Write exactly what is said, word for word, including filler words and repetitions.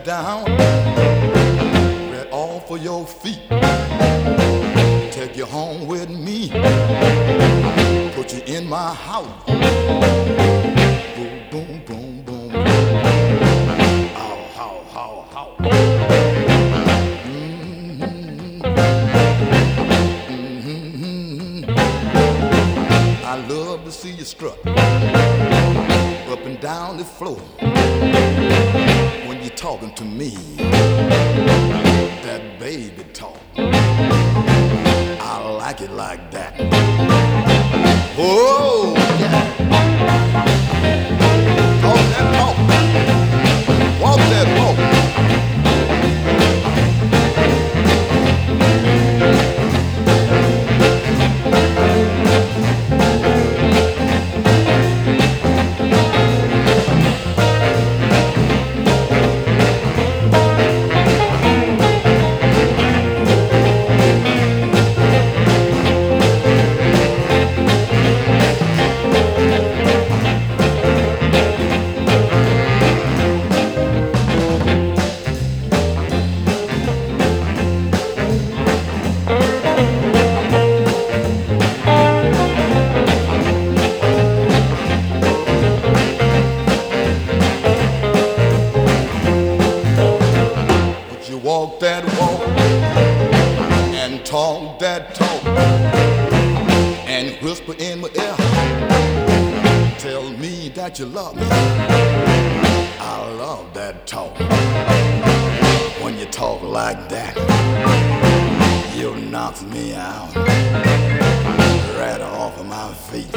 that down right off of your feet. Take you home with me, put you in my house. Boom, boom, boom, boom. How, how, how, how. Mm-hmm. Mm-hmm. I love to see you strut up and down the floor when you're talking to me. That baby talk, I like it like that. Oh, yeah. Talk that talk, walk that walk. Walk that walk and talk that talk and whisper in my ear, tell me that you love me. I love that talk. When you talk like that, you knock me out right off of my feet.